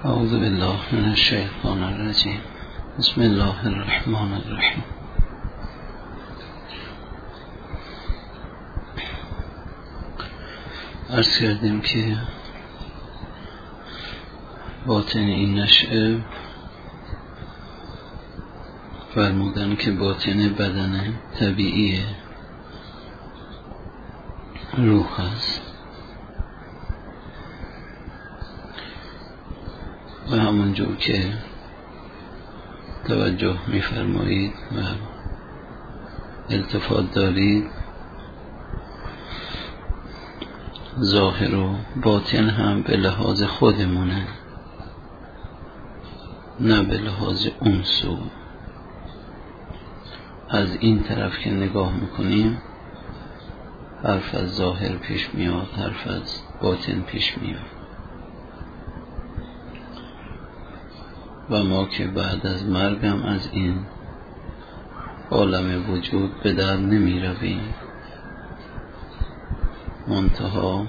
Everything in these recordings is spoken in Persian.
اعوذ بالله من الشیطان الرجیم. بسم الله الرحمن الرحیم. عرض کردیم که باطن این نشأه فرمودن که باطن بدن طبیعی روح است و همونجور که توجه می‌فرمایید و التفات دارید، ظاهر و باطن هم به لحاظ خودمونه، نه به لحاظ اون سو. از این طرف که نگاه میکنیم حرف از ظاهر پیش میاد، حرف از باطن پیش میاد و ما که بعد از مرگم از این عالم وجود به در نمی رویم، منتها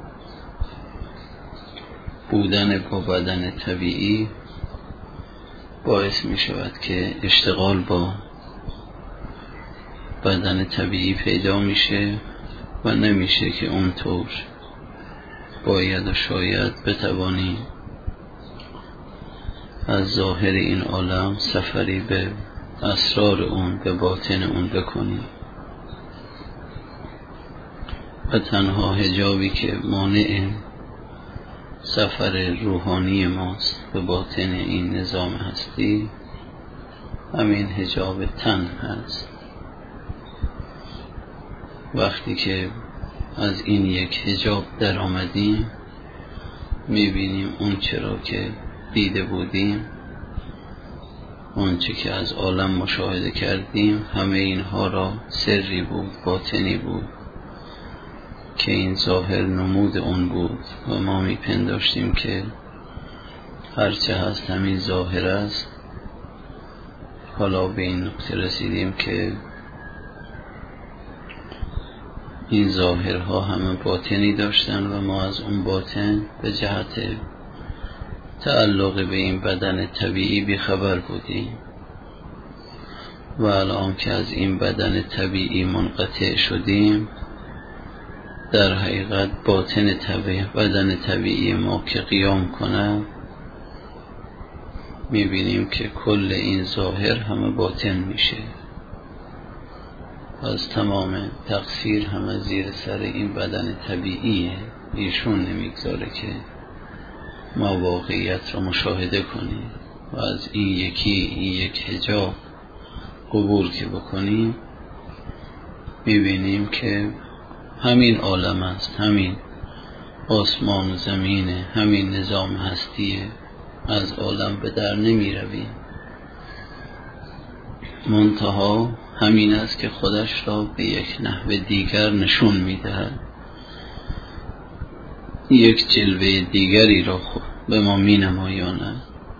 بودن با بدن طبیعی باعث می شود که اشتغال با بدن طبیعی پیدا میشه و نمیشه که اونطور باید و شاید بتوانیم از ظاهر این عالم سفری به اسرار اون، به باطن اون بکنیم. و تنها حجابی که مانع سفر روحانی ماست به باطن این نظام هستی همین حجاب تن هست. وقتی که از این یک حجاب در آمدیم میبینیم اون چرا که دیده بودیم، اون چه که از عالم مشاهده کردیم، همه اینها را سری بود، باطنی بود که این ظاهر نمود اون بود و ما میپنداشتیم که هرچه هست همین ظاهر است. حالا به این نقطه رسیدیم که این ظاهرها همه باطنی داشتن و ما از اون باطن به جهت تعلق به این بدن طبیعی بیخبر بودیم و الان که از این بدن طبیعی منقطع شدیم، در حقیقت باطن بدن طبیعی ما که قیام کنه میبینیم که کل این ظاهر همه باطن میشه. از تمام تقصیر همه زیر سر این بدن طبیعیه. ایشون نمیگذاره که ما واقعیت را مشاهده کنیم و از این یک حجاب قبول که بکنیم میبینیم که همین عالم است، همین آسمان و زمینه، همین نظام هستیه. از عالم به در نمی رویم، منتها همین است که خودش را به یک نحو دیگر نشون میدهد، یک جلوه دیگری را به ما می نمایاند.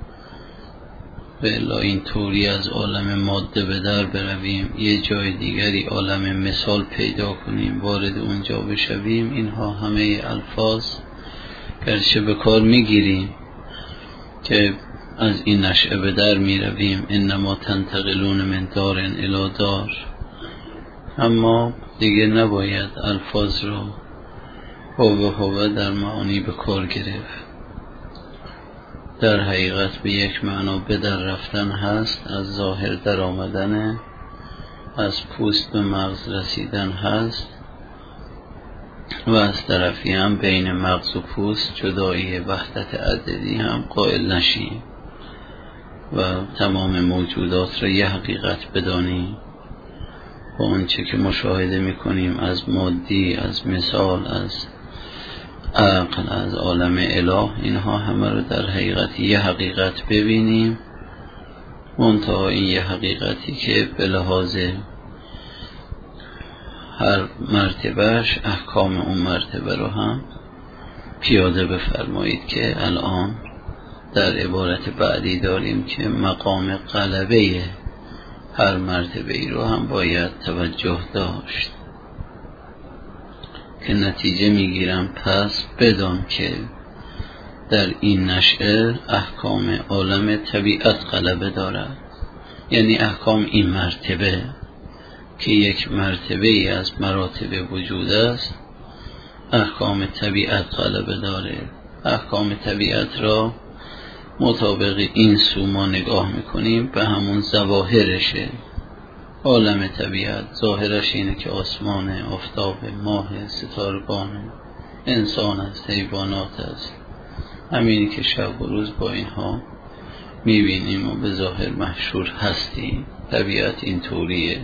بلا این طوری از عالم ماده به در برویم، یه جای دیگری عالم مثال پیدا کنیم، وارد اونجا بشویم. اینها همه الفاظ گرچه به کار میگیریم که از این نشأه به در می رویم، انما تنتقلون من دار الی دار، اما دیگه نباید الفاظ را هو در معانی به کار گرفت. در حقیقت به یک معنا به در رفتن هست، از ظاهر در آمدن، از پوست به مغز رسیدن هست و از طرفی هم بین مغز و پوست جدایی وحدت عددی هم قائل نشیم و تمام موجودات را یه حقیقت بدانیم و آنچه که مشاهده میکنیم از مادی، از مثال، از عقل، از عالم اله، اینها همه رو در حقیقت یه حقیقت ببینیم، منتها این یه حقیقتی که به لحاظ هر مرتبهش احکام اون مرتبه رو هم پیاده بفرمایید که الان در عبارت بعدی داریم که مقام غلبه هر مرتبه ای رو هم باید توجه داشت که نتیجه میگیرم. پس بدان که در این نشأه احکام عالم طبیعت غلبه دارد. یعنی احکام این مرتبه که یک مرتبه ای از مراتب وجود است، احکام طبیعت غلبه داره. احکام طبیعت را مطابق این سو ما نگاه میکنیم به همون ظواهرشه. عالم طبیعت ظاهرش اینه که آسمان، آفتاب، ماه، ستارگان، انسان است، حیوانات است. همینی که شب و روز با اینها میبینیم و به ظاهر محشور هستیم. طبیعت این طوریه.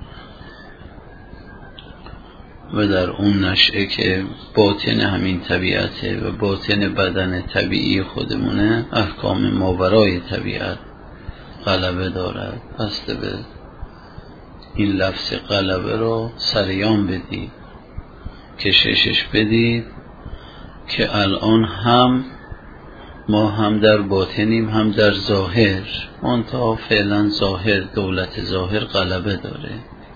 و در اون نشأه که باطن همین طبیعته و باطن بدن طبیعی خودمونه، احکام ماورای طبیعت غلبه دارد. پس به این لفظ غلبه رو سریان بدید، کششش بدید که الان هم ما هم در باطنیم هم در ظاهر، منتها فعلا ظاهر، دولت ظاهر غلبه داره.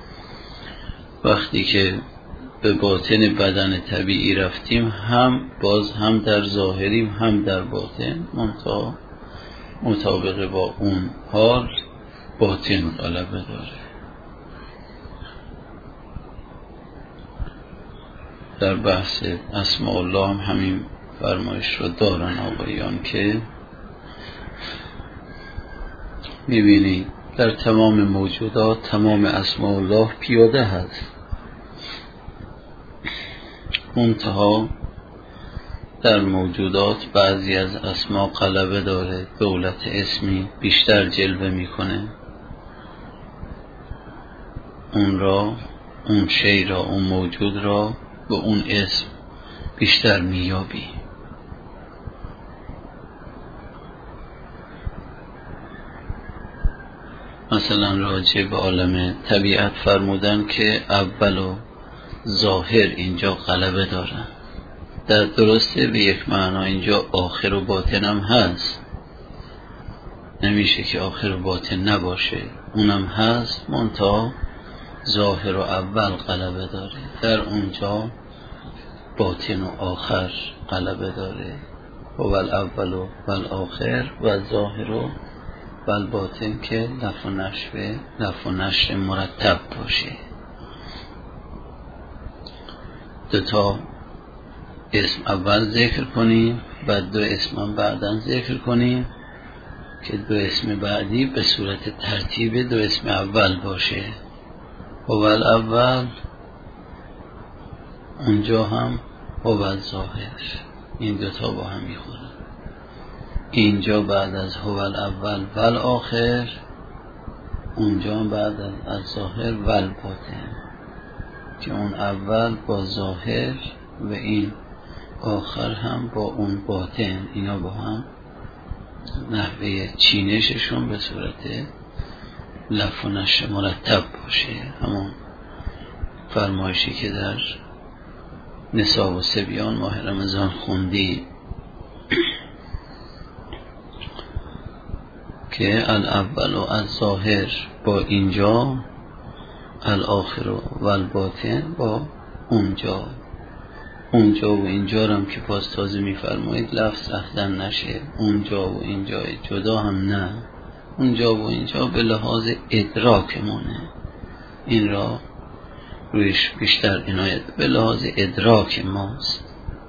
وقتی که به باطن بدن طبیعی رفتیم هم در ظاهریم هم در باطن، منتها مطابق با اون حال باطن غلبه داره. در بحث اسماء الله هم همین فرمایش رو دارن آقایان که میبینید در تمام موجودات تمام اسماء الله پیاده هست، منتها در موجودات بعضی از اسما غلبه داره، دولت اسمی بیشتر جلوه میکنه، اون شی را، اون موجود را به اون اسم بیشتر میابی. مثلا راجع به عالم طبیعت فرمودن که اول و ظاهر اینجا غلبه دارن. در درسته به یک معنا اینجا آخر و باطن هم هست، نمیشه که آخر و باطن نباشه، اونم هست، منتها ظاهر و اول غلبه داره. در اونجا باطن و آخر غلبه داره، و الاول و الاخر و ظاهر و الباطن که لف و نشر مرتب باشه. دوتا اسم اول ذکر کنیم، بعد دو اسم هم بعداً ذکر کنیم که دو اسم بعدی به صورت ترتیب دو اسم اول باشه. و الاول اونجا هم و ظاهر، این دوتا با هم میخورن. اینجا بعد از هو الاول و الاخر، اونجا بعد از ظاهر و الباطن، که اون اول با ظاهر و این آخر هم با اون باطن، اینا با هم نحوه چینششون به صورت لف و نشر مرتب باشه. همون فرمایشی که در نساء و صبیان ماه رمضان خوندی که الاول و از ظاهر با اینجا، الاخر و الباطن با اونجا و اینجا هم که باز تازه میفرمایید لفظ اخدن نشه، اونجا و اینجا جدا هم نه، اونجا و اینجا به لحاظ ادراکمونه، این را رویش بیشتر عنایت به لحاظ ادراک ماست.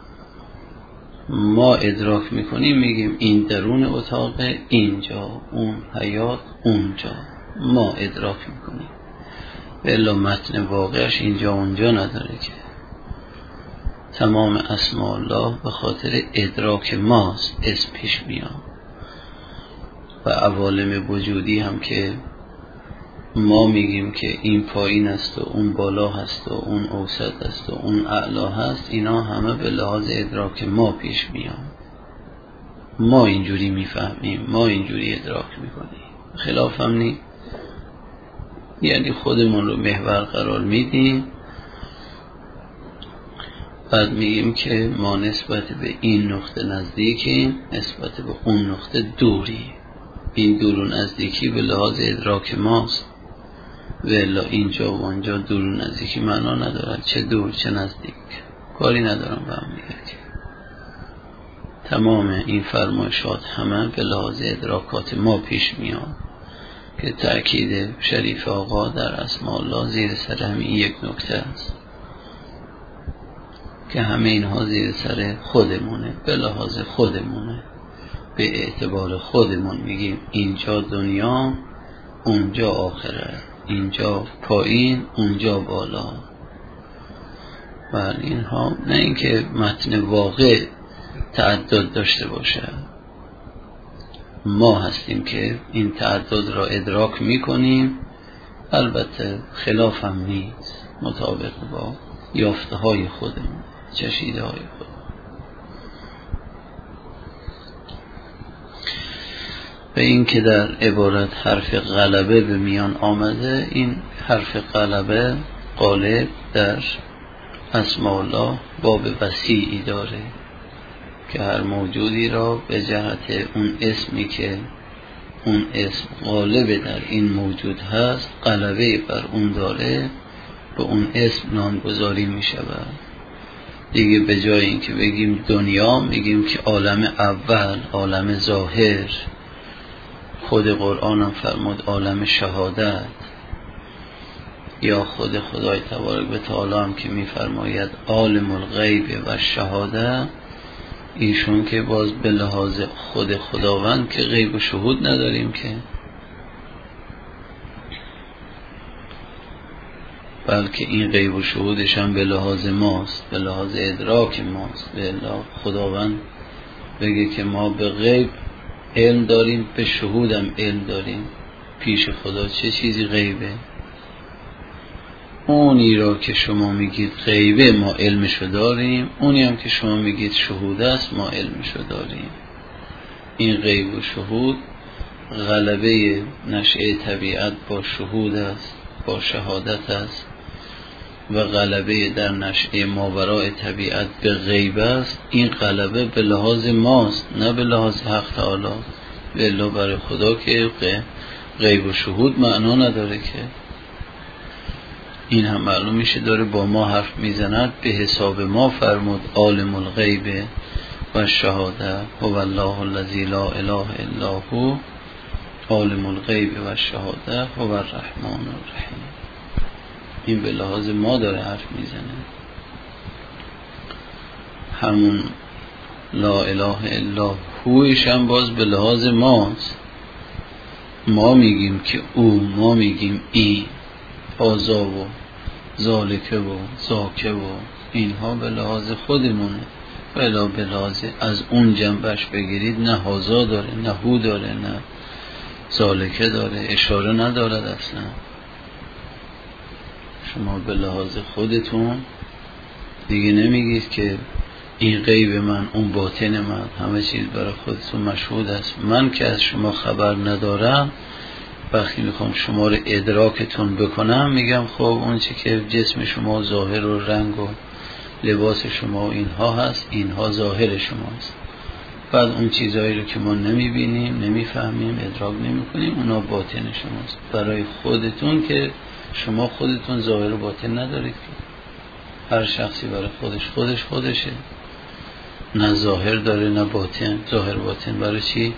ما ادراک میکنیم میگیم این درون اتاق اینجا، اون حیات اونجا، ما ادراک میکنیم، بلا متن واقعش اینجا اونجا نداره که تمام اسماء الله به خاطر ادراک ماست اسم پیش میاد. و عوالم وجودی هم که ما میگیم که این پایین است و اون بالا هست و اون اوسط است و اون اعلا هست، اینا همه به لحاظ ادراک ما پیش میاد، ما اینجوری میفهمیم، ما اینجوری ادراک میکنیم. خلاف هم نی، یعنی خودمون رو محور قرار میدیم، بعد میگیم که ما نسبت به این نقطه نزدیکیم، نسبت به اون نقطه دوری. این دور و نزدیکی به لحاظ ادراک ماست، و الا اینجا و آنجا دور و نزدیکی معنا ندارد، چه دور چه نزدیک، کاری ندارم به هم دیگه. تمام این فرمایشات همه به لحاظ ادراکات ما پیش میاد که تأکید شریف آقا در اسماء الله زیر سر همین یک نکته است که همه اینها زیر سر خودمونه، به لحاظ خودمونه، به اعتبار خودمون میگیم اینجا دنیا، اونجا آخرت، اینجا پایین، اونجا بالا. بله اینها نه اینکه متن واقع تعدد داشته باشه، ما هستیم که این تعدد را ادراک میکنیم، البته خلاف هم نیست، مطابق با یافته های خودمون، چشیده های خودمون. به این که در عبارت حرف غلبه به میان آمده، این حرف غلبه غالب در اسماء الله باب وسیعی داره که هر موجودی را به جهت اون اسمی که اون اسم غالب در این موجود هست غلبه بر اون داره، به اون اسم نامگذاری می شود. دیگه به جای این که بگیم دنیا میگیم که عالم اول، عالم ظاهر. خود قرآن هم فرمود عالم شهادت، یا خود خدای تبارک و تعالی هم که میفرماید عالم الغیب و شهاده، ایشون که باز به لحاظ خود خداوند که غیب و شهود نداریم که، بلکه این غیب و شهودش هم به لحاظ ماست، به لحاظ ادراک ماست. به خداوند بگه که ما به غیب علم داریم، به شهودم علم داریم، پیش خدا چه چیزی غیبه؟ اونی را که شما میگید غیبه ما علمشو داریم، اونی هم که شما میگید شهود است ما علمشو داریم. این غیب و شهود غلبه نشأه طبیعت با شهود است، با شهادت است، و غلبه در نشأه ماوراء طبیعت به غیب است. این غلبه به لحاظ ماست نه به لحاظ حق تعالی. الا برای خدا که غیب و شهود معنا نداره که، این هم معلوم میشه داره با ما حرف میزند. به حساب ما فرمود عالم الغیب و شهاده هو الله الذی لا اله الا هو عالم الغیب و شهاده هو الرحمن الرحیم. این به لحاظ ما داره حرف میزنه. همون لا اله الا هوش هم باز به لحاظ ماست. ما میگیم که او، ما میگیم این، آزا و ذالکه و زاکه و اینها به لحاظ خودمونه. بلا به لحاظ از اون جنبش بگیرید نه هازا داره، نه هو داره، نه ذالکه داره، اشاره ندارد اصلا. شما به لحاظ خودتون دیگه نمیگید که این غیب من، اون باطن من، همه چیز برای خودتون مشهود است. من که از شما خبر ندارم، وقتی میخوام شما رو ادراکتون بکنم میگم خب اون چی که جسم شما ظاهر و رنگ و لباس شما و اینها هست، اینها ظاهر شماست. بعد اون چیزهایی رو که ما نمیبینیم، نمیفهمیم، ادراک نمیکنیم، اونا باطن شماست. برای خودتون که شما خودتون ظاهر و باطن ندارید که، هر شخصی برای خودشه، نه ظاهر داره نه باطن. ظاهر باطن برای چی؟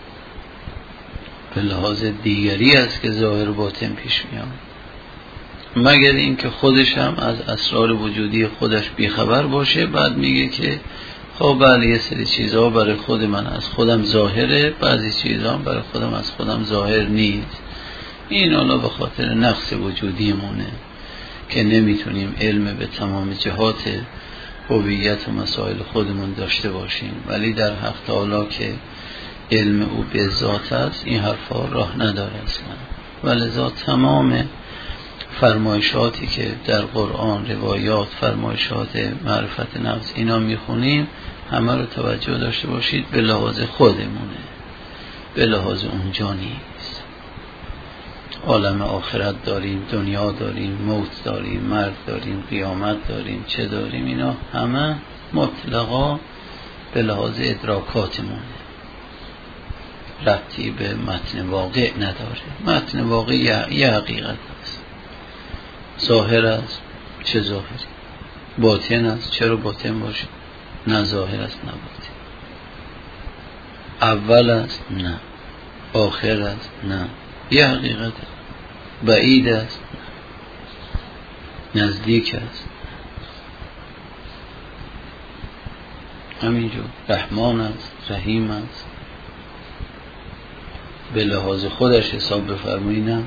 به لحاظ دیگری است که ظاهر باطن پیش میاد، مگر این که خودش هم از اسرار وجودی خودش بیخبر باشه. بعد میگه که خب بله یه سری چیزها برای خود من از خودم ظاهره، بعضی چیزها برای خودم از خودم ظاهر نیست. این حالا به خاطر نقص وجودیمونه که نمیتونیم علم به تمام جهات هویت و مسائل خودمون داشته باشیم، ولی در حق تعالی که علم او به ذات است این حرفا راه نداره اصلا. ولذا تمام فرمایشاتی که در قرآن، روایات، فرمایشات معرفت نفس اینا میخونیم، همه رو توجه داشته باشید به لحاظ خودمونه، به لحاظ اونجا نیست. عالم آخرت داریم، دنیا داریم، موت داریم، مرگ داریم، قیامت داریم، چه داریم، اینا همه مطلقا به لحاظ ادراکاتمونه، ربطی به متن واقع نداره. متن واقع یه حقیقت است، ظاهر است، چه ظاهری؟ باطن است، چرا باطن باشه؟ نه ظاهر است نه باطن. اول است؟ نه. آخر است؟ نه. یه حقیقت بعید است؟ نزدیک است؟ همینجور. رحمان است، رحیم است. به لحاظ خودش حساب بفرمایی؟ نه.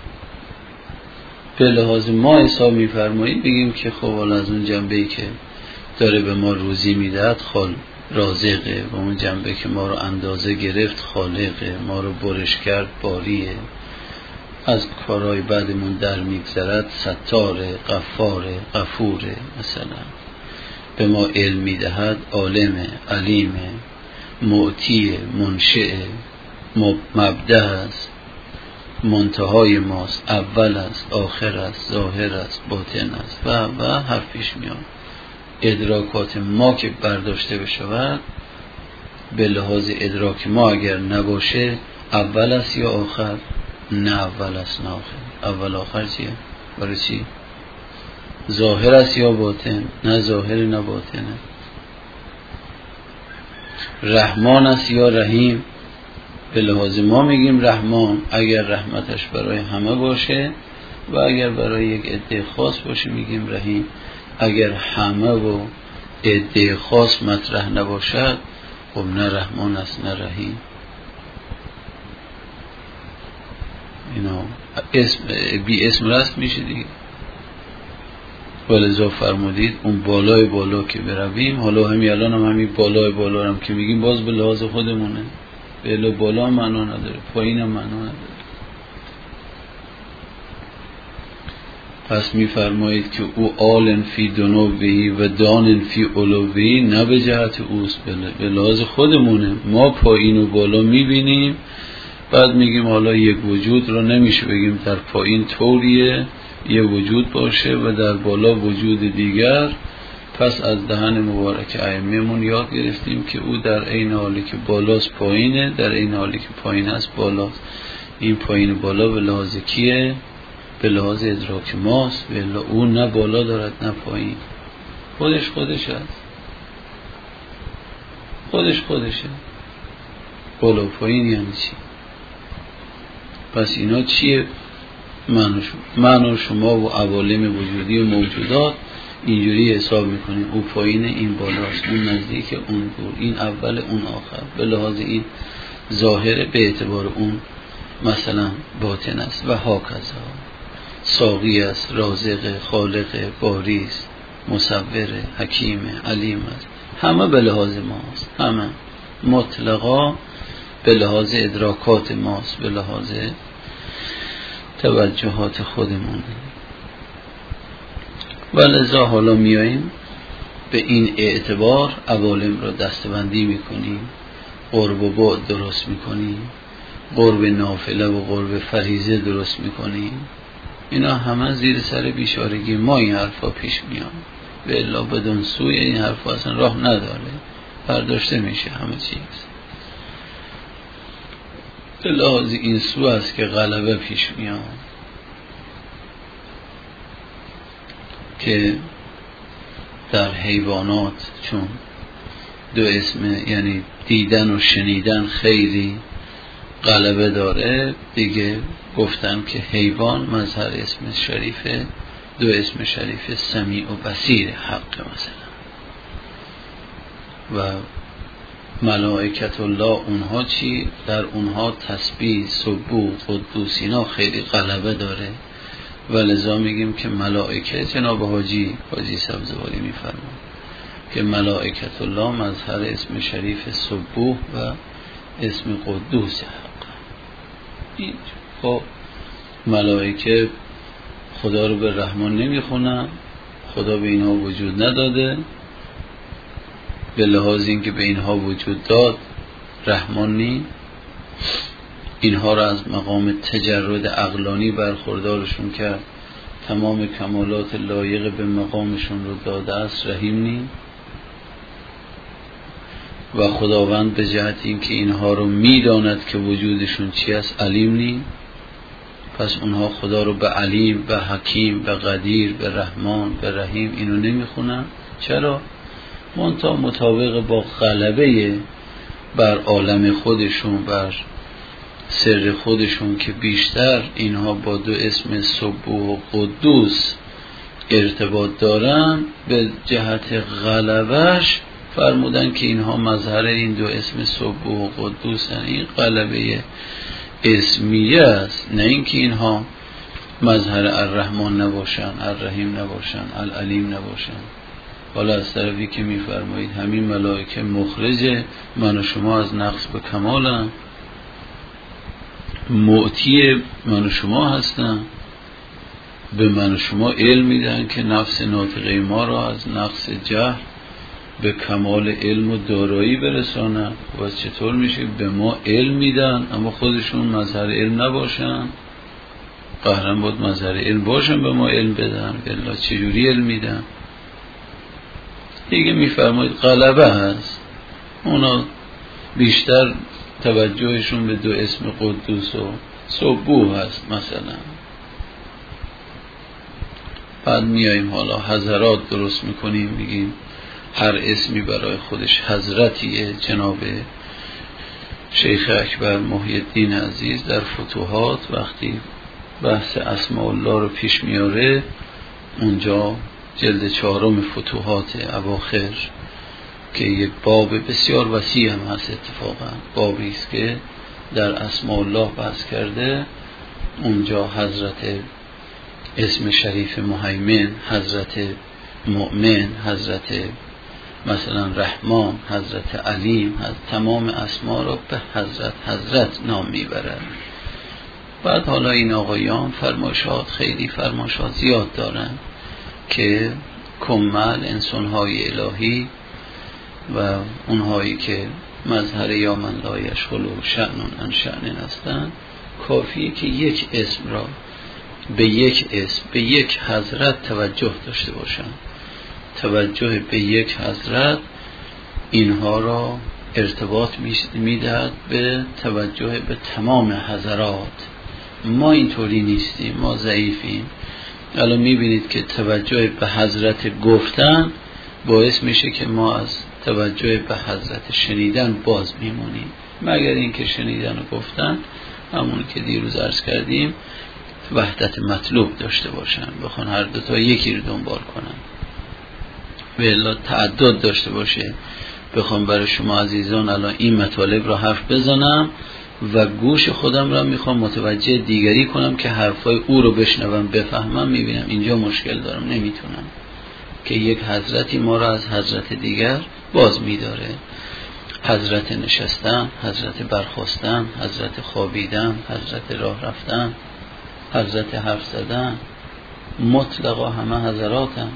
به لحاظ ما حساب میفرمایی بگیم که خب حالا از اون جنبه‌ای که داره به ما روزی میدهد رازقه، و اون جنبه که ما رو اندازه گرفت خالقه، ما رو برش کرد باریه، از کارهای بعدمون در میگذرد ستاره، غفاره، غفوره. مثلا به ما علم میدهد عالمه، علیمه، معطیه، منشئه، مبدأ است، منتهای ماست، اول است، آخر است، ظاهر است، باطن است و حرف پیش میاد. ادراکات ما که برداشته بشود به لحاظ ادراک ما اگر نباشه اول است یا آخر؟ نه اول است نه آخر. اول آخر چیه؟ برای چی؟ ظاهر است یا باطن؟ نه ظاهر نه باطنه. رحمان است یا رحیم؟ به لحاظ ما میگیم رحمان اگر رحمتش برای همه باشه، و اگر برای یک عده خاص باشه میگیم رحیم. اگر همه و عده خاص مطرح نباشد خب نه رحمان است نه رحیم. اینا بی اسم رست میشه دیگه. ولذا فرمودید اون بالای بالا که برویم، حالا همین الان هم همین بالای بالا هم که میگیم باز به لحاظ خودمونه. به بالا معنا نداره، پایین هم معنا نداره. پس میفرمایید که او آلن فی دنوبهی و دانن فی علوبهی، نه به جهت اوست، به لحاظ خودمونه. ما پایین و بالا میبینیم، بعد میگیم حالا یک وجود رو نمیشه بگیم در پایین طوریه یه وجود باشه و در بالا وجود دیگر. پس از دهن مبارک ائمه‌مون یاد گرفتیم که او در عین حالی که بالاست پایینه، در عین حالی که پایین است بالاست. این پایین بالا به لحاظ کیه؟ به لحاظ ادراک ماست. بلا او نه بالا دارد نه پایین، خودش است، خودشه. بالا و پایین یعنی چی؟ پس اینا چیه؟ من و شما و عوالم وجودی و موجودات اینجوری حساب میکنیم. او پایینه، این بالاست، اون نزدیک، اون دور، این اول، اون آخر. به لحاظ این ظاهره، به اعتبار اون مثلا باطن است و هاکذا. ساقی است، رازق، خالق، باری است، مصور، حکیم، علیم است. همه به لحاظ ماست، همه مطلقا به لحاظ ادراکات ماست، به لحاظ توجهات خودمون. ولذا حالا میاییم به این اعتبار عوالم را دستبندی میکنیم، قرب و بعد درست میکنیم، قرب نافله و قرب فریضه درست میکنیم. اینا همه زیر سر بیچارگی ما این حرفا پیش میاد. به الا بدون سوی این حرفا اصلا راه نداره، برداشته میشه همه چیز. به لحاظ این سو است که غلبه پیش میاد، که در حیوانات چون دو اسم یعنی دیدن و شنیدن خیلی غلبه داره دیگه، گفتن که حیوان مظهر اسم شریفه، دو اسم شریف سمیع و بصیر حق مثلا. و ملائکت الله اونها چی؟ در اونها تسبیح، سبوح، قدوس اینا خیلی غلبه داره. ولذا میگیم که ملائکه، جناب حاجی سبزواری میفرمان که ملائکت الله مظهر اسم شریف سبوح و اسم قدوس حق. این خب ملائکه خدا رو به رحمان نمیخونن، خدا به اینها وجود نداده، به لحاظ این که به اینها وجود داد رحمان نی، اینها را از مقام تجرد عقلانی برخوردارشون کرد، تمام کمالات لایق به مقامشون رو داده است، رحیم نی. و خداوند به جهت این که اینها رو میداند که وجودشون چی است علیم نی. پس اونها خدا رو به علیم، به حکیم، به قدیر، به رحمان، به رحیم اینو نمیخونن. چرا؟ منتها مطابق با غلبه بر عالم خودشون، بر سر خودشون که بیشتر اینها با دو اسم سبوح و قدوس ارتباط دارن، به جهت غلبش فرمودن که اینها مظهر این دو اسم سبوح و قدوس هستند. این غلبه اسمیه است، نه اینکه اینها مظهر الرحمن نباشن، الرحیم نباشن، العلیم نباشن. حالا از طرفی که میفرمایید همین ملائکه مخرج من و شما از نقص به کمالن، معطی من و شما هستن، به من و شما علم میدن که نفس ناطقه ما را از نقص جهل به کمال علم و دارایی برسانن. و چطور میشه به ما علم میدن اما خودشون مظهر علم نباشن؟ قهرن باید مظهر علم باشن به ما علم بدن، الا چجوری علم میدن؟ دیگه میفرمایید غلبه هست، اونا بیشتر توجهشون به دو اسم قدوس و سبوح هست مثلا. بعد میاییم حالا حضرات درست میکنیم، میگیم هر اسمی برای خودش حضرتیه. جناب شیخ اکبر محی الدین عزیز در فتوحات وقتی بحث اسماء الله رو پیش میاره، اونجا جلد 4 فتوحات اواخر که یک باب بسیار وسیع هم هست، اتفاقا بابی است که در اسماء الله بحث کرده، اونجا حضرت اسم شریف مهیمن، حضرت مؤمن، حضرت مثلا رحمان، حضرت علیم، تمام اسما را به حضرت نام میبرد. بعد حالا این آقایان فرمایشات، خیلی فرمایشات زیاد دارن که کمل انسانهای الهی و اونهایی که مظهر یا من لا یشغل شأن عن شأن هستند، کافیه که یک اسم را به یک اسم، به یک حضرت توجه داشته باشن. توجه به یک حضرت اینها را ارتباط میدهد به توجه به تمام حضرات. ما اینطوری نیستیم، ما ضعیفیم. الان میبینید که توجه به حضرت گفتن باعث میشه که ما از توجه به حضرت شنیدن باز میمونیم، مگر اینکه شنیدن و گفتن همون که دیروز عرض کردیم وحدت مطلوب داشته باشن، بخوان هر دوتا یکی رو دنبال کنن، به الا تعدد داشته باشه. بخوام برای شما عزیزان الان این مطالب را حرف بزنم و گوش خودم را میخوام متوجه دیگری کنم که حرفای او رو بشنوم بفهمم، میبینم اینجا مشکل دارم، نمیتونم، که یک حضرتی ما را از حضرت دیگر باز میداره. حضرت نشستن، حضرت برخاستن، حضرت خوابیدن، حضرت راه رفتن، حضرت حرف زدن، مطلقا همه حضراتم.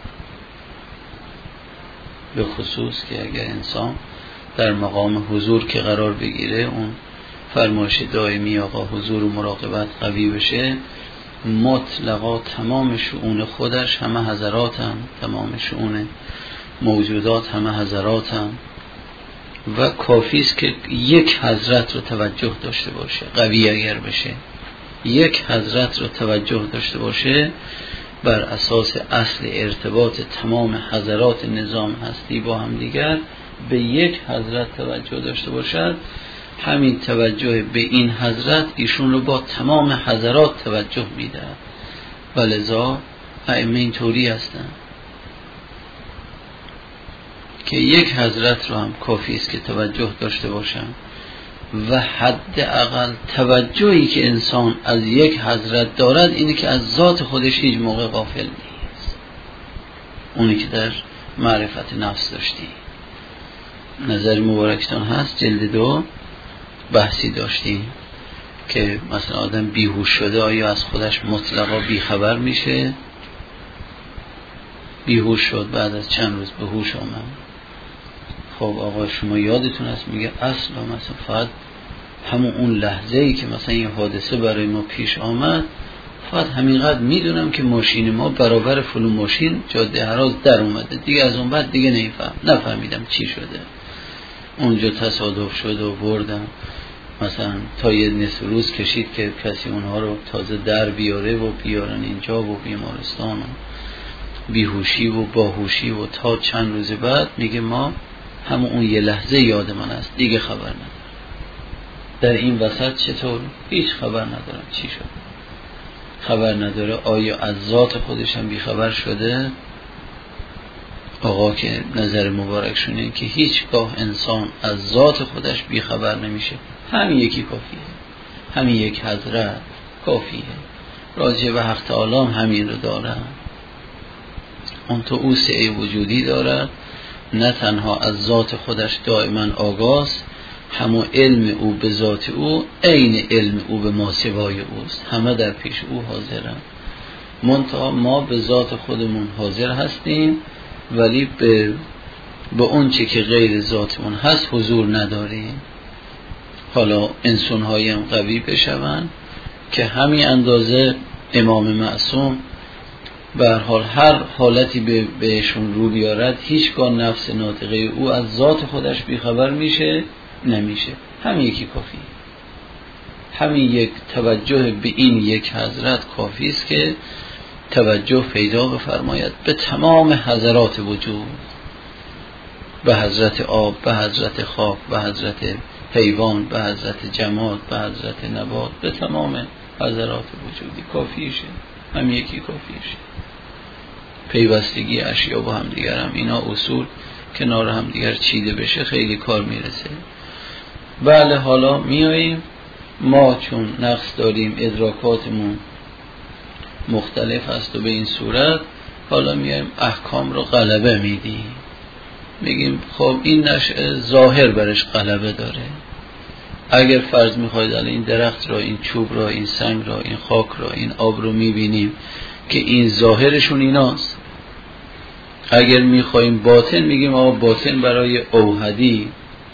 به خصوص که اگر انسان در مقام حضور که قرار بگیره، اون فرمایش دائمی آقا حضور و مراقبت قوی بشه، مطلقا تمام شؤون خودش همه حضراتم، تمام شؤون موجودات همه حضراتم. و کافی است که یک حضرت رو توجه داشته باشه، قوی اگر بشه یک حضرت رو توجه داشته باشه، بر اساس اصل ارتباط تمام حضرات نظام هستی با هم دیگر به یک حضرت توجه داشته باشد، همین توجه به این حضرت ایشون رو با تمام حضرات توجه میده. ولذا ائمه اینطوری هستن که یک حضرت رو هم کافی است که توجه داشته باشن و حد اقل توجهی که انسان از یک حضرت دارد اینه که از ذات خودش هیچ موقع غافل نیست. اونی که در معرفت نفس داشتی، نظر مبارکتان هست جلد 2 بحثی داشتی که مثلا آدم بیهوش شده آیا از خودش مطلقا بیخبر میشه؟ بیهوش شد، بعد از چند روز به هوش آمد. خب آقا شما یادتون هست میگه اصلا مثلا فقط همون اون لحظه ای که مثلا این حادثه برای ما پیش آمد، فقط همینقدر میدونم که ماشین ما برابر فلان ماشین جاده هراز در اومده، دیگه از اون بعد دیگه نفهمیدم چی شده. اونجا تصادف شد و بردم، مثلا تا یه نصف روز کشید که کسی اونها رو تازه در بیاره و بیارن اینجا و بیمارستان و بیهوشی و باهوشی و تا چند روز بعد میگه ما همون اون یه لحظه یاد من است، دیگه خبر ندارم. در این وسط چطور؟ هیچ خبر ندارم چی شد. خبر نداره آیا از ذات خودش هم بیخبر شده؟ آقا که نظر مبارکشونه که هیچگاه انسان از ذات خودش بیخبر نمیشه. همین یکی کافیه، همین یک حضرت کافیه. راجع به حق تعالی همین رو دارن. اون تو او سعی وجودی دارد، نه تنها از ذات خودش دائما آگاست، همون علم او به ذات او عین علم او به ماسوای اوست، همه در پیش او حاضرن. منتها ما به ذات خودمون حاضر هستیم ولی به اون چه که غیر ذاتمون هست حضور نداریم. حالا انسان‌هایی هم قوی بشون که همین اندازه امام معصوم به هر حال هر حالتی بهشون رو بیارد هیچگاه نفس ناطقه او از ذات خودش بیخبر میشه نمیشه. همین یکی کافی، همین یک توجه به این یک حضرت کافی است که توجه پیدا بفرماید به تمام حضرات وجود، به حضرت آب، به حضرت خاک، به حضرت حیوان، به حضرت جماد، به حضرت نبات، به تمام حضرات وجودی کافیشه. همین یکی کافیشه. پیوستگی اشیا با هم دیگر هم اینا اصول کنار هم دیگر چیده بشه خیلی کار میرسه. بله حالا میاییم ما چون نقص داریم، ادراکاتمون مختلف هست و به این صورت حالا میایم احکام رو غلبه میدیم. میگیم خب این نشأه ظاهر برش غلبه داره. اگر فرض میخواید این درخت را، این چوب را، این سنگ را، این خاک را، این آب رو میبینیم که این ظاهرشون ایناست. اگر میخوایم باطن، میگیم آقا باطن برای اوحدی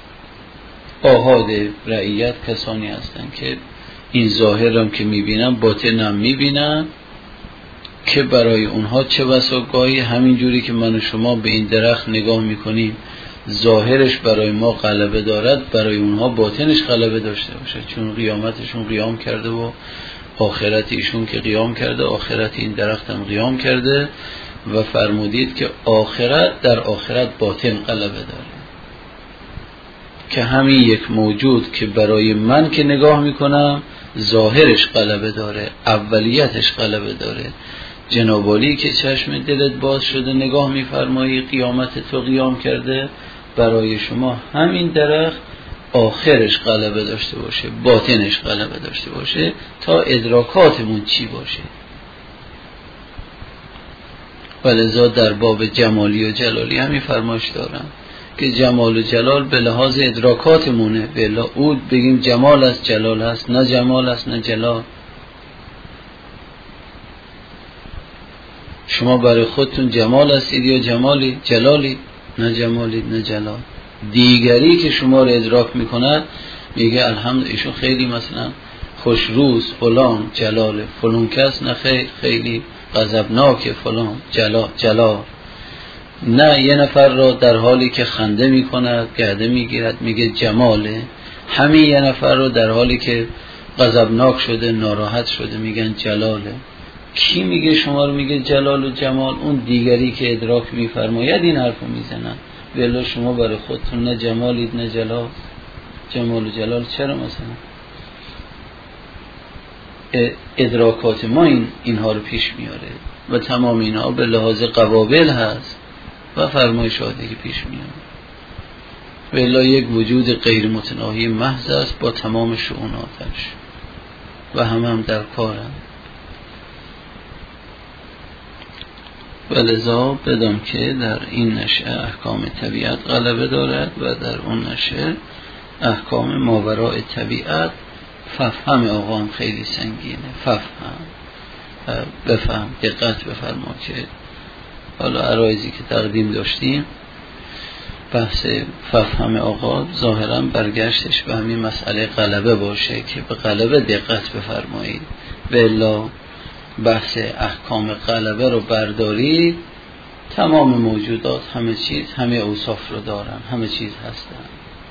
آحاد رعیت کسانی هستن که این ظاهر هم که میبینن باطن هم میبینن، که برای اونها چه بسا گاهی همین جوری که من و شما به این درخت نگاه میکنیم ظاهرش برای ما غلبه دارد، برای اونها باطنش غلبه داشته باشه، چون قیامتشون قیام کرده و آخرت ایشون که قیام کرده، آخرت این درخت هم قیام کرده و فرمودید که آخرت در آخرت باطن غلبه داره. که همین یک موجود که برای من که نگاه میکنم ظاهرش غلبه داره، اولیتش غلبه داره. جناب علی که چشم دلت باز شده نگاه میفرمایی قیامت تو قیام کرده، برای شما همین درخت آخرش غلبه داشته باشه، باطنش غلبه داشته باشه، تا ادراکاتمون چی باشه. ولذا در باب جمالی و جلالی همین فرمایش دارم که جمال و جلال به لحاظ ادراکاتمونه، بلا اود بگیم جمال است جلال است، نه جمال است نه جلال. شما برای خودتون جمال هستید یا جمالی؟ جلالی؟ نه جمالی نه جلال. دیگری که شما رو ادراک میکند میگه الحمدلله ایشون خیلی مثلا خوش روز فلان جلاله، فلان کس نه خیلی غضبناک فلان جلال. نه یه نفر را در حالی که خنده میکند گرده میگیرد میگه جماله، همین یه نفر را در حالی که غضبناک شده ناراحت شده میگن جلاله. کی میگه شما رو میگه جلال و جمال؟ اون دیگری که ادراک میفرماید این حرفو میزنن. ولی شما برای خودتون نه جمالید نه جلال. جمال و جلال چرا مثلا؟ ادراکات ما اینها رو پیش میاره و تمام اینها به لحاظ قوابل هست و فرمایشاتی که پیش میاره. ولی یک وجود غیر متناهی محض است با تمام شؤوناتش و هم در کارم. ولذا بدم که در این نشأه احکام طبیعت غلبه دارد و در اون نشأه احکام ماوراء طبیعت. فهم آقا هم خیلی سنگینه. بفهم دقت بفرما که حالا عرایزی که تقدیم داشتیم بحث فهم آقا ظاهرا برگشتش به همین مسئله غلبه باشه که به غلبه دقت بفرمایید. والا بحث احکام غلبه رو بردارید، تمام موجودات همه چیز همه اوصاف رو دارن، همه چیز هستن.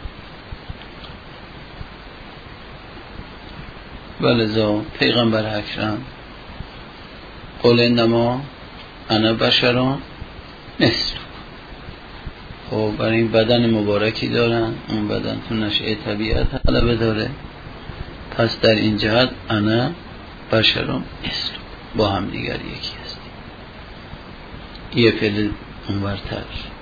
ولذا پیغمبر اکرم قل انما انا بشرون مثل خب برای این بدن مبارکی دارن، اون بدن تو نشأه طبیعت غلبه داره. پس در این جهت انا بشرم مثل با هم دیگر یکی هستیم. یه پله اونورتر.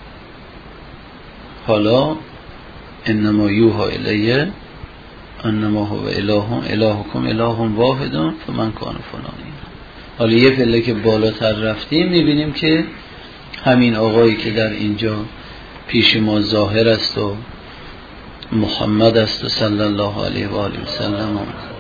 حالا انما یوها الیه انما هو الهکم اله واحد فمن کان فلانی. حالا یه پله که بالاتر رفتیم میبینیم که همین آقایی که در اینجا پیش ما ظاهر است و محمد است و صلی الله علیه و آله و سلم،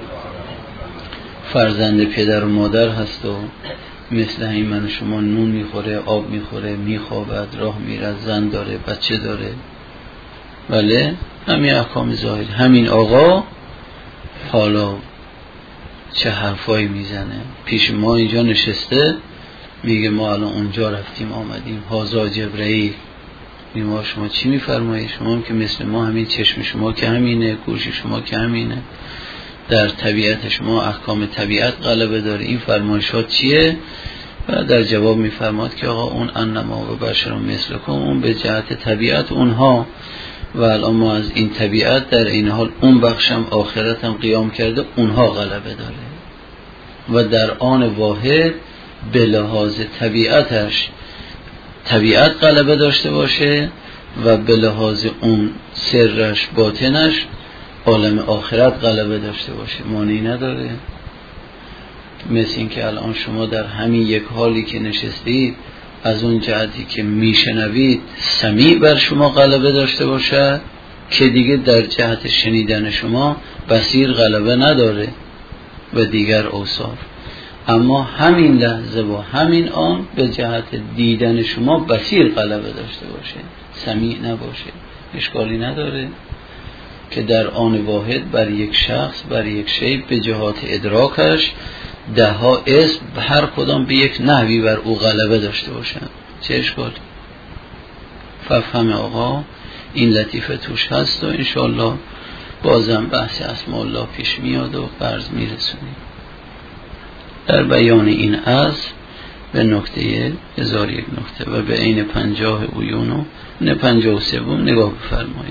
فرزند پدر و مادر هست و مثل همین من و شما نون میخوره، آب میخوره، میخوابد، راه میره، زن داره، بچه داره. بله همین احکام ظاهر. همین آقا حالا چه حرفایی میزنه پیش ما اینجا نشسته، میگه ما الان اونجا رفتیم آمدیم، هازا جبرئیل. میگه شما چی میفرمایید؟ شما هم که مثل ما، همین چشم شما که همینه، گوش شما که همینه، در طبیعت شما احکام طبیعت غلبه داره، این فرمایشات چیه؟ و در جواب میفرماد که آقا اون انما و بشرم مثلکم، اون به جهت طبیعت اونها، و الان ما از این طبیعت در این حال اون بخشم آخرتم قیام کرده، اونها غلبه داره. و در آن واحد به لحاظ طبیعتش طبیعت غلبه داشته باشه و به لحاظ اون سرش باطنش عالم آخرت غلبه داشته باشه، مانعی نداره. مثل این که الان شما در همین یک حالی که نشستید از اون جهتی که میشنوید سمیع بر شما غلبه داشته باشه که دیگه در جهت شنیدن شما بصیر غلبه نداره و دیگر اوصاف. اما همین لحظه و همین آن به جهت دیدن شما بصیر غلبه داشته باشه، سمیع نباشه، اشکالی نداره که در آن واحد بر یک شخص، بر یک شی به جهات ادراکش ده ها اسم هر کدام به یک نحوی بر او غلبه داشته باشن، چه اشکالی؟ ففهم آقا این لطیفه توش هست و انشاءالله بازم بحث اسماء الله پیش میاد و قرض میرسونیم. در بیان این از به نکته 1001 نکته و به عین 50 عیون و نه 53 نگاه بفرمایید.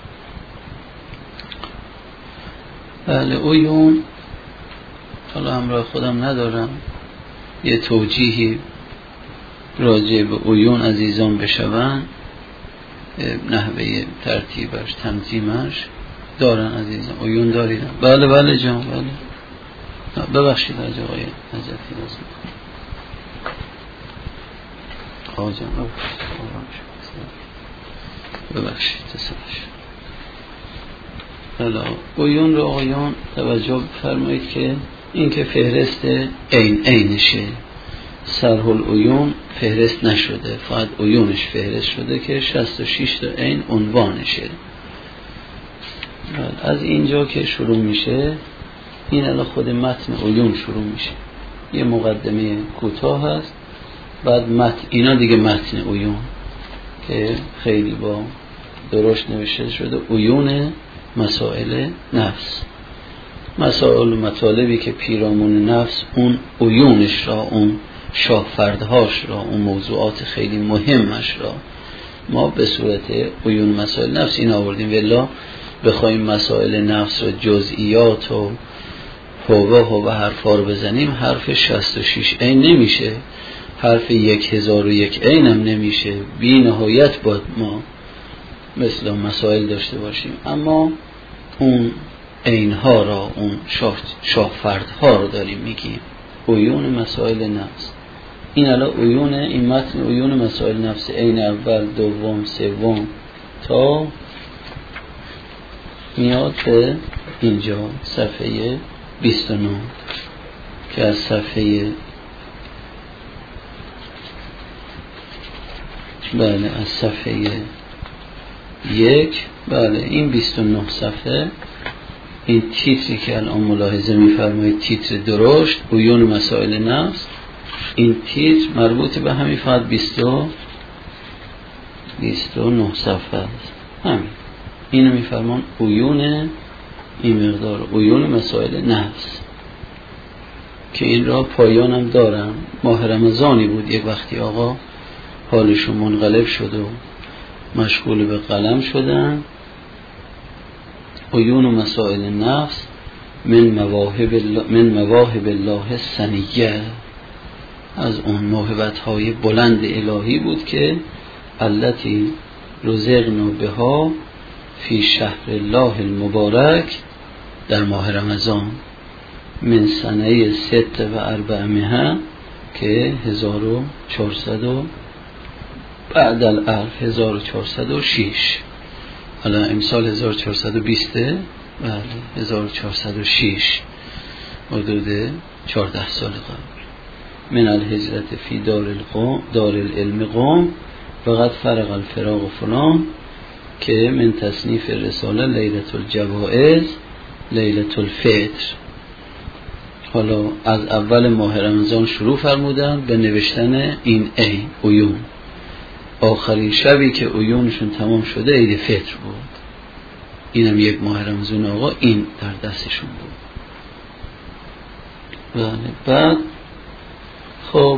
بله عیون حالا همراه خودم ندارم، یه توجیهی راجع به عیون عزیزان بشون، نحوه ترتیبش تنظیمش دارن عزیزان. عیون داریدن؟ بله بله جان، بله ببخشید آقای نجفی لازم آقا جان ببخشید تصفش. بله عیون رو آقایان توجه فرمایید که این که فهرست عینشه، سرح العیون فهرست نشده، فقط عیونش فهرست شده که 66 تا عین عنوانشه. از اینجا که شروع میشه این الان خود متن عیون شروع میشه، یه مقدمه کوتاه هست، بعد متن، اینا دیگه متن عیون که خیلی با درشت نوشته شده. عیون مسائل نفس، مسائل و مطالبی که پیرامون نفس اون عیونش را، اون شاهفردهاش را، اون موضوعات خیلی مهمش را ما به صورت عیون مسائل نفس این آوردیم. ولی بخوایم مسائل نفس و جزئیات و هو حرفا رو بزنیم حرف 66 عین نمیشه، حرف 1001 عین هم نمیشه، بی نهایت باید ما مثل مسائل داشته باشیم. اما اون عینها را، اون شاهفردها رو داریم میگیم عیون مسائل نفس. این الان عیون، این متن عیون مسائل نفس، عین اول، دوم، سوم تا میاد به اینجا صفحه 29 که از صفحه بله از صفحه 1 بله این 29 صفحه، این تیتری که الان ملاحظه می‌فرمایید تیتر درشت عیون مسائل نفس، این تیتر مربوط به همین فقط 29 صفحه است. همین اینو می‌فرمان عیون این مقدار عیون مسائل نفس که این را پایانم دارم. ماه رمضانی بود یک وقتی آقا حالشون منقلب شد و مشغول به قلم شدن. عیون و مسائل نفس من مواهب الله السنیه، از اون موهبت‌های بلند الهی بود که التي رزقنا بها فی شهر الله المبارک، در ماه رمضان، من سنه 400 که 1400 بعد الالف 1406. حالا امسال 1420، بله 1406، حدود 14 سال قبل. من الهجرت فی دار العلم قوم فقط فرق الفراق فلان، که من تصنیف رساله لیلة الجوائز لیلة الفطر. حالا از اول ماه رمضان شروع فرمودن به نوشتن این عیون. آخرین شبی که عیونشون تمام شده عید فطر بود. اینم یک ماه رمضان آقا این در دستشون بود. بعد خب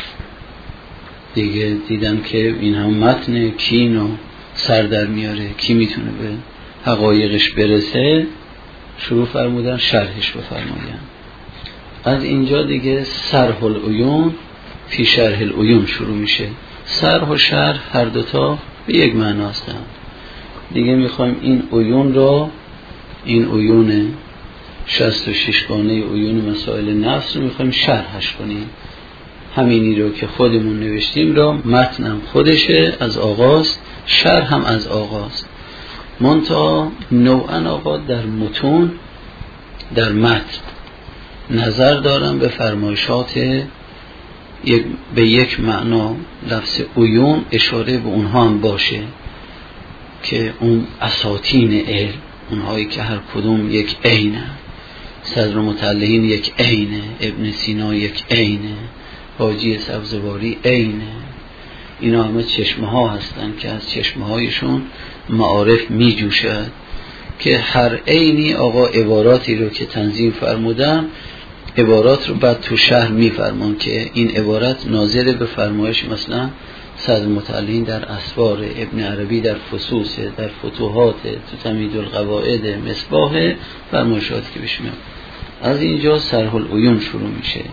دیگه دیدم که این هم متن کینو سر در میاره، کی میتونه به حقایقش برسه، شروع فرمودن شرحش بفرماین. از اینجا دیگه صرح العیون فی شرح العیون شروع میشه. صرح و شرح هر دوتا به یک معنا هستند. دیگه میخوایم این عیون رو، این عیون 66 گانه عیون مسائل نفس رو میخوایم شرحش کنیم. همینی رو که خودمون نوشتیم رو، متنم خودشه از آغاز، شرح هم از آغاز. منتها نوعا آقا در متون، در متن نظر دارم به فرمایشات به یک معنا لفظ عیون اشاره به اونها هم باشه که اون اساطین علم، اونهایی که هر کدوم یک عینه، صدر مطلعین یک عینه، ابن سینا یک عینه، حاجی سبزواری عینه، اینا همه چشمه ها هستن که از چشمه هایشون معارف می جوشد، که هر عینی آقا عباراتی رو که تنظیم فرمودن، عبارات رو بعد تو شرح می فرمون که این عبارت ناظر به فرمایش مثلا صدر مطلعین در اسوار، ابن عربی در فصوص، در فتوحات، تو تمهید القواعد، مصباح، فرمایشات که بشمیم. از اینجا صرح العیون شروع میشه.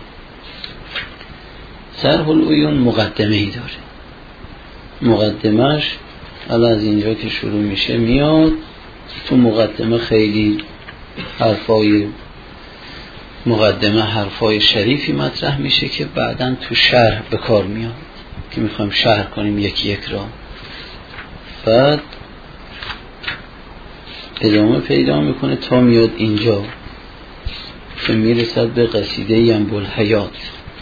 صرح العیون مقدمه ای داره. مقدمش حالا از اینجا که شروع میشه میاد تو مقدمه خیلی حرفای شریفی مطرح میشه که بعداً تو شرح به کار میاد که میخوایم شرح کنیم یکی یک را. بعد ادامه پیدا میکنه تا میاد اینجا که میرسد به قصیده ینبع الحیات،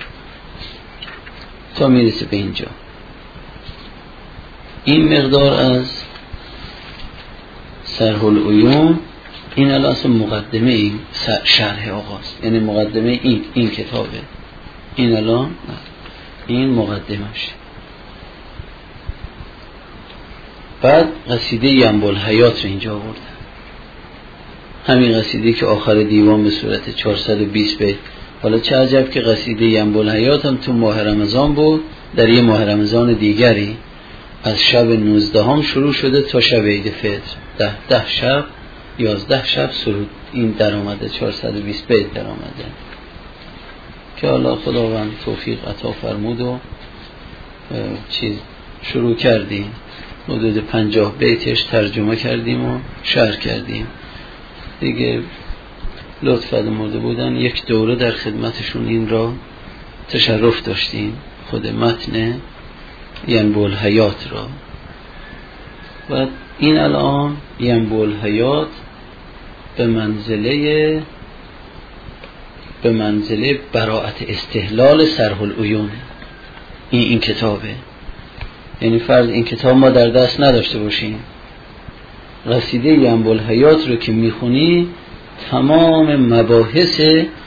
تا میرسه به اینجا. این مقدار از صرح العیون، این الان مقدمه این شرح آغاز، یعنی مقدمه این کتابه. این الان این مقدمش. بعد قصیده ینبع الحیات رو اینجا آوردن، همین قصیده که آخر دیوان به صورت 420 بیت. حالا چه عجب که قصیده ینبع الحیات هم تو ماه رمضان بود، در یه ماه رمضان دیگری از شب 19 هم شروع شده تا شب عید فطر، 10 شب 11 شب سرود این در آمده، 420 بیت در آمده که حالا خداوند توفیق عطا فرمود و چیز شروع کردیم، حدود 50 بیتش ترجمه کردیم و شرح کردیم دیگه. لطف فرموده بودن یک دوره در خدمتشون این را تشرف داشتیم، خود متن ینبع الحیات را. و این الان ینبع الحیات به منزله براءت استحلال صرح العیون این کتابه. یعنی فرض این کتاب ما در دست نداشته باشیم، قصیده ینبع الحیات رو که میخونی تمام مباحث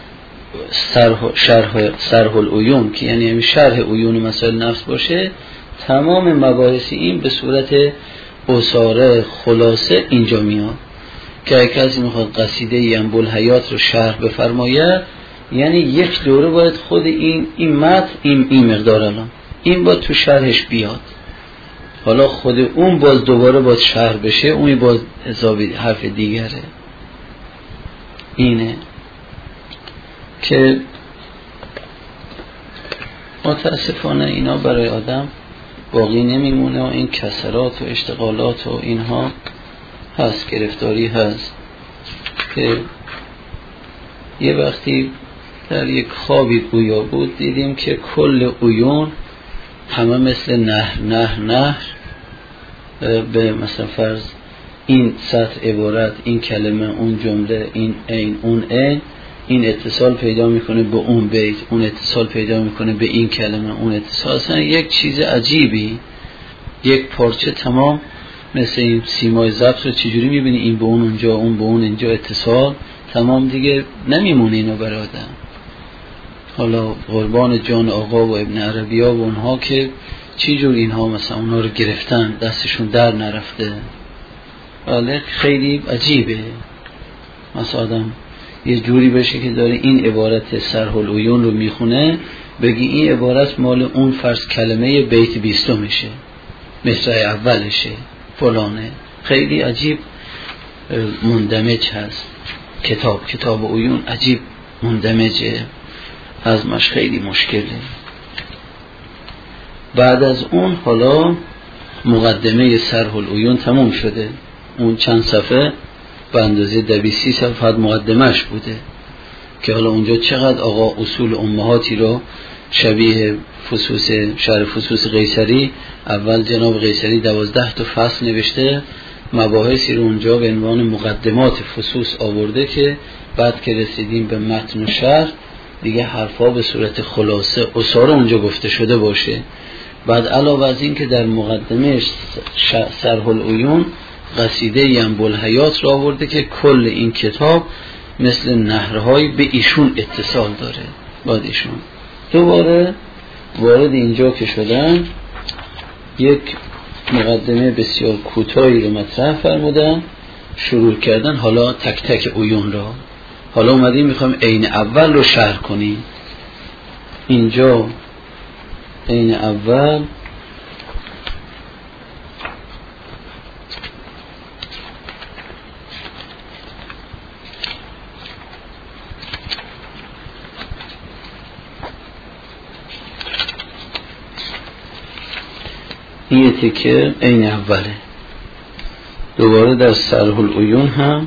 صرح العیون که یعنی شرح عیون مسائل نفس باشه، تمام مباحث این به صورت عصاره خلاصه اینجا میاد. که اگه کسی میخواد قصیده ینبع الحیات رو شرح بفرماید، یعنی یک دوره باید خود این متن این مقدار الان این باید تو شرحش بیاد. حالا خود اون باز دوباره باز شرح بشه، اون باز حسابی حرف دیگره. اینه که متاسفانه اینا برای آدم باقی نمیمونه و این کسرات و اشتغالات و اینها هست، گرفتاری هست. که یه وقتی در یک خوابی گویا بود دیدیم که کل عیون همه مثل نهر به مثلا فرض این سطح عبارت، این کلمه، اون جمله، این عین، اون عین، این اتصال پیدا میکنه به اون بیت، اون اتصال پیدا میکنه به این کلمه، اون اتصال. اصلا یک چیز عجیبی، یک پارچه تمام مثل این سیمای ضبط رو چجوری میبینی این به اون اونجا، اون به اون اینجا اتصال تمام، دیگه نمیمونه اینو برای آدم. حالا قربان جان آقا و ابن عربی ها و اونها که چی جور اینها مثلا اونها رو گرفتن دستشون در نرفته. ولی خیلی عجیبه مثلا آدم یه جوری بشه که داره این عبارت سرح العیون رو میخونه، بگی این عبارت مال اون فرض کلمه بیت 20 میشه، مصرع اولشه فلانه. خیلی عجیب مندمج هست کتاب عیون، عجیب مندمجه، هضمش خیلی مشکله. بعد از اون حالا مقدمه سرح العیون تموم شده، اون چند صفحه به اندازه 230 صفحه مقدمش بوده که حالا اونجا چقدر آقا اصول امهاتی رو شبیه فصوص شرح فصوص قیصری، اول جناب قیصری 12 تا فصل نوشته، مباحثی رو اونجا به عنوان مقدمات فصوص آورده که بعد که رسیدیم به متن و شرح دیگه حرفا به صورت خلاصه اصاره اونجا گفته شده باشه. بعد علاوه از این که در مقدمه سرح العیون قصیده ینبع الحیات را آورده که کل این کتاب مثل نهرهای به ایشون اتصال داره. بعد ایشون دوباره وارد اینجا که شدن یک مقدمه بسیار کوتاهی رو مطرح فرمودن، شروع کردن حالا تک تک عیون را. حالا اومدیم میخوایم عین اول رو شرح کنیم. اینجا عین اول این تکه عین اوله. دوباره در سرح العیون هم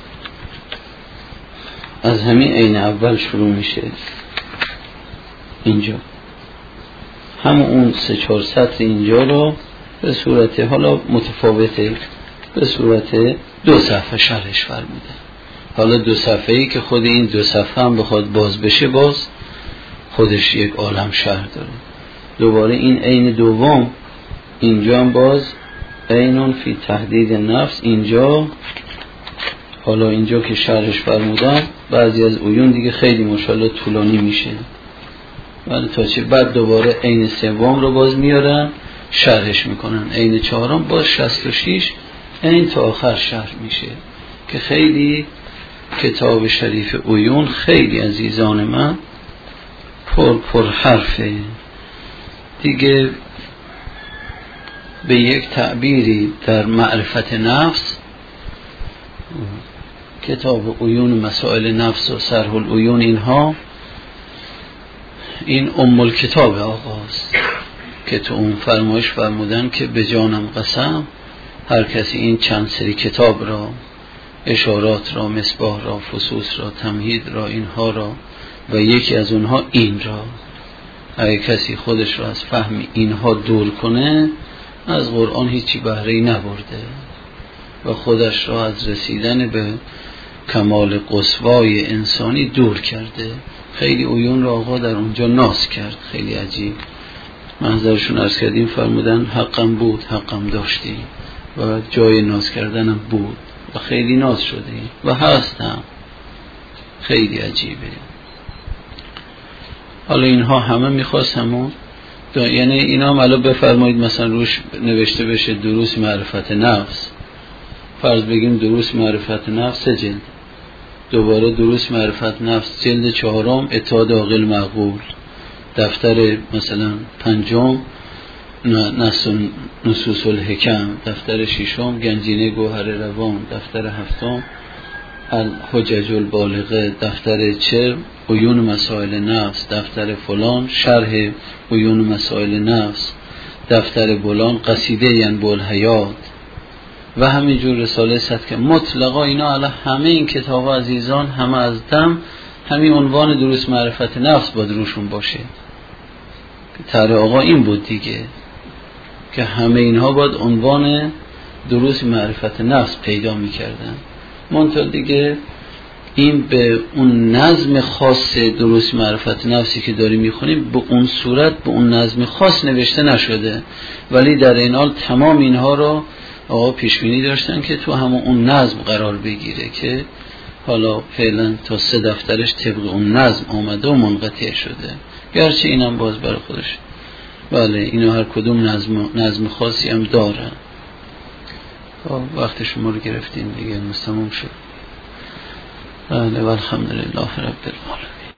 از همین عین اول شروع میشه. اینجا همون اون 3-4 سطر اینجا رو به صورت حالا متفاوته به صورت 2 صفحه شرحش فرموده. حالا 2 صفحه‌ای که خود این 2 صفحه هم بخواد باز بشه باز خودش یک عالم شرح داره. دوباره این عین دوم اینجا هم باز عینون فی تحدید نفس. اینجا حالا اینجا که شرحش فرمودم بعضی از عیون دیگه خیلی ماشاءالله طولانی میشه، ولی تا چه بعد دوباره عین سوم رو باز میارن شرحش میکنن، عین چهارم باز 66 عین تا آخر شرح میشه که خیلی کتاب شریف عیون خیلی عزیزان من پر حرفه دیگه. به یک تعبیری در معرفت نفس کتاب عیون مسائل نفس و سرح العیون اینها این ام الکتاب آقاست که تو اون فرمایش فرمودن که به جانم قسم هر کسی این چند سری کتاب را، اشارات را، مصباح را، فصوص را، تمهید را، اینها را و یکی از اونها این را، اگه کسی خودش را از فهم اینها دور کنه از قرآن هیچی بهره‌ای نبرده و خودش را از رسیدن به کمال قصوای انسانی دور کرده. خیلی عیون را آقا در اونجا ناز کرد، خیلی عجیب. منظرشون عرض کردیم فرمودن حقم بود، حقم داشتی و جای ناز کردنم بود و خیلی ناز شده و هستم. خیلی عجیبه. حالا اینها همه میخواست همون یعنی اینا هم الان بفرمایید مثلا روش نوشته بشه دروس معرفت نفس، فرض بگیم دروس معرفت نفس جلد، دوباره دروس معرفت نفس جلد 4 اتحاد عاقل معقول، دفتر مثلا 5 نصوص الحکم، دفتر ششم گنجینه گوهر روان، دفتر هفتم الحجج البالغه، دفتر چرم عیون مسائل نفس، دفتر فلان شرح عیون مسائل نفس، دفتر بلان قصیده ینبوع الحیات و همینجور رساله صدقه. مطلقا اینا علی همه این کتاب عزیزان همه از دم همین عنوان دروس معرفت نفس باید روشون باشه. طرح آقا این بود دیگه که همه اینها باید عنوان دروس معرفت نفس پیدا میکردن. منتها دیگه این به اون نظم خاص دروس معرفت نفسی که داریم میخونیم به اون صورت به اون نظم خاص نوشته نشده، ولی در این حال تمام اینها رو آقا پیش بینی داشتن که تو همون اون نظم قرار بگیره که حالا فعلا تا 3 دفترش طبق اون نظم آمده و منقطع شده، گرچه اینم باز برای خودش بله اینا هر کدوم نظم خاصی هم دارن. وقت شما رو گرفتیم دیگه، مستموم شد. بله والحمدلله رب العالمین.